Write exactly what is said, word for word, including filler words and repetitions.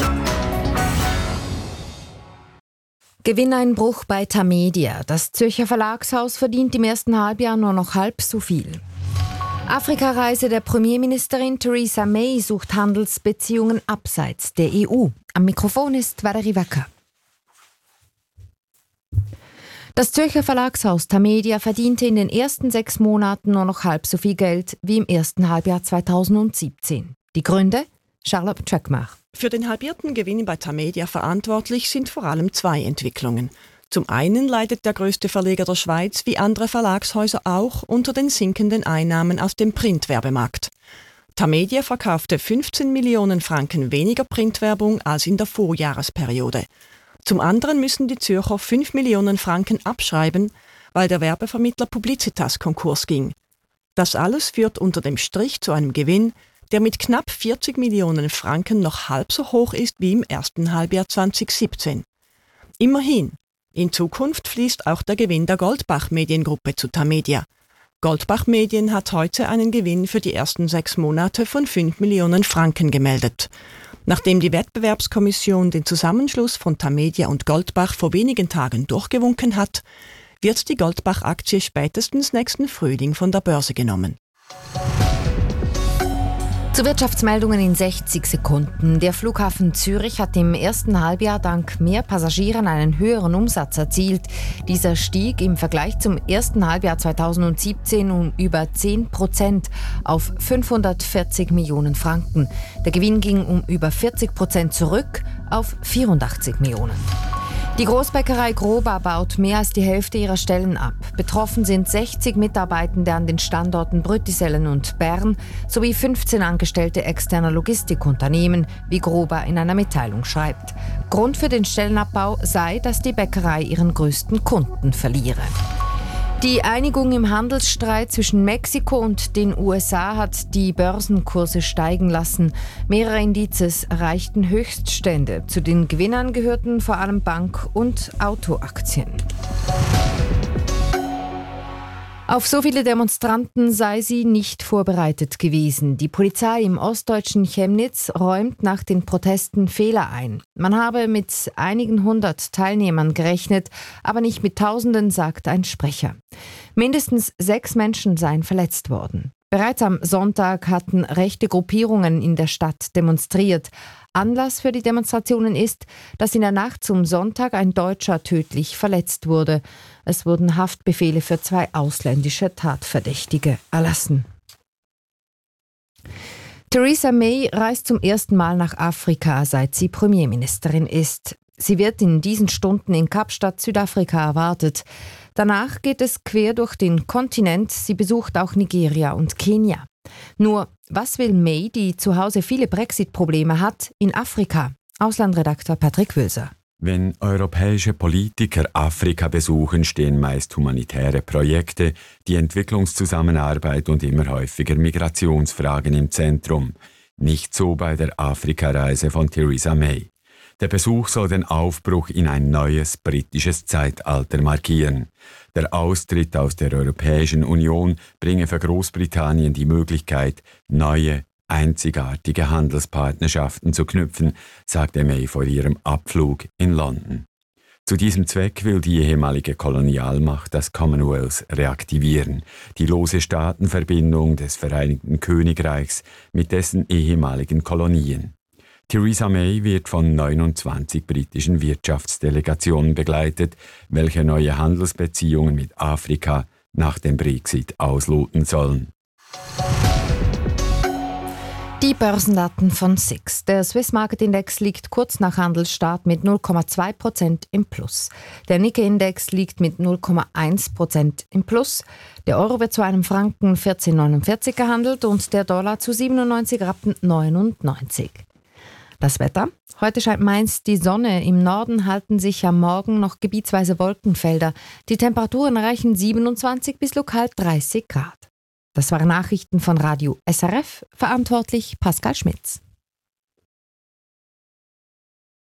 Gewinneinbruch bei Tamedia. Das Zürcher Verlagshaus verdient im ersten Halbjahr nur noch halb so viel. Afrikareise der Premierministerin Theresa May sucht Handelsbeziehungen abseits der E U. Am Mikrofon ist Valerie Wacker. Das Zürcher Verlagshaus Tamedia verdiente in den ersten sechs Monaten nur noch halb so viel Geld wie im ersten Halbjahr zweitausendsiebzehn. Die Gründe? Charlotte Tschöckmach. Für den halbierten Gewinn bei Tamedia verantwortlich sind vor allem zwei Entwicklungen. Zum einen leidet der grösste Verleger der Schweiz, wie andere Verlagshäuser auch, unter den sinkenden Einnahmen aus dem Printwerbemarkt. Tamedia verkaufte fünfzehn Millionen Franken weniger Printwerbung als in der Vorjahresperiode. Zum anderen müssen die Zürcher fünf Millionen Franken abschreiben, weil der Werbevermittler Publicitas Konkurs ging. Das alles führt unter dem Strich zu einem Gewinn, der mit knapp vierzig Millionen Franken noch halb so hoch ist wie im ersten Halbjahr zweitausendsiebzehn. Immerhin, in Zukunft fließt auch der Gewinn der Goldbach Mediengruppe zu Tamedia. Goldbach Medien hat heute einen Gewinn für die ersten sechs Monate von fünf Millionen Franken gemeldet. Nachdem die Wettbewerbskommission den Zusammenschluss von Tamedia und Goldbach vor wenigen Tagen durchgewunken hat, wird die Goldbach-Aktie spätestens nächsten Frühling von der Börse genommen. Zu Wirtschaftsmeldungen in sechzig Sekunden. Der Flughafen Zürich hat im ersten Halbjahr dank mehr Passagieren einen höheren Umsatz erzielt. Dieser stieg im Vergleich zum ersten Halbjahr zweitausendsiebzehn um über zehn Prozent auf fünfhundertvierzig Millionen Franken. Der Gewinn ging um über vierzig Prozent zurück auf vierundachtzig Millionen. Die Großbäckerei Groba baut mehr als die Hälfte ihrer Stellen ab. Betroffen sind sechzig Mitarbeitende an den Standorten Brüttisellen und Bern sowie fünfzehn Angestellte externer Logistikunternehmen, wie Groba in einer Mitteilung schreibt. Grund für den Stellenabbau sei, dass die Bäckerei ihren größten Kunden verliere. Die Einigung im Handelsstreit zwischen Mexiko und den U S A hat die Börsenkurse steigen lassen. Mehrere Indizes erreichten Höchststände. Zu den Gewinnern gehörten vor allem Bank- und Autoaktien. Auf so viele Demonstranten sei sie nicht vorbereitet gewesen. Die Polizei im ostdeutschen Chemnitz räumt nach den Protesten Fehler ein. Man habe mit einigen hundert Teilnehmern gerechnet, aber nicht mit Tausenden, sagt ein Sprecher. Mindestens sechs Menschen seien verletzt worden. Bereits am Sonntag hatten rechte Gruppierungen in der Stadt demonstriert. Anlass für die Demonstrationen ist, dass in der Nacht zum Sonntag ein Deutscher tödlich verletzt wurde. Es wurden Haftbefehle für zwei ausländische Tatverdächtige erlassen. Theresa May reist zum ersten Mal nach Afrika, seit sie Premierministerin ist. Sie wird in diesen Stunden in Kapstadt, Südafrika, erwartet. Danach geht es quer durch den Kontinent. Sie besucht auch Nigeria und Kenia. Nur, was will May, die zu Hause viele Brexit-Probleme hat, in Afrika? Auslandredakteur Patrick Wülser. Wenn europäische Politiker Afrika besuchen, stehen meist humanitäre Projekte, die Entwicklungszusammenarbeit und immer häufiger Migrationsfragen im Zentrum. Nicht so bei der Afrikareise von Theresa May. Der Besuch soll den Aufbruch in ein neues britisches Zeitalter markieren. Der Austritt aus der Europäischen Union bringe für Großbritannien die Möglichkeit, neue, einzigartige Handelspartnerschaften zu knüpfen, sagte May vor ihrem Abflug in London. Zu diesem Zweck will die ehemalige Kolonialmacht das Commonwealth reaktivieren, die lose Staatenverbindung des Vereinigten Königreichs mit dessen ehemaligen Kolonien. Theresa May wird von neunundzwanzig britischen Wirtschaftsdelegationen begleitet, welche neue Handelsbeziehungen mit Afrika nach dem Brexit ausloten sollen. Die Börsendaten von S I X. Der Swiss Market Index liegt kurz nach Handelsstart mit null Komma zwei Prozent im Plus. Der Nikkei-Index liegt mit null Komma eins Prozent im Plus. Der Euro wird zu einem Franken vierzehn Komma neunundvierzig gehandelt und der Dollar zu siebenundneunzig Rappen neunundneunzig. Das Wetter? Heute scheint meist die Sonne. Im Norden halten sich am Morgen noch gebietsweise Wolkenfelder. Die Temperaturen erreichen siebenundzwanzig bis lokal dreißig Grad. Das waren Nachrichten von Radio S R F, verantwortlich Pascal Schmitz.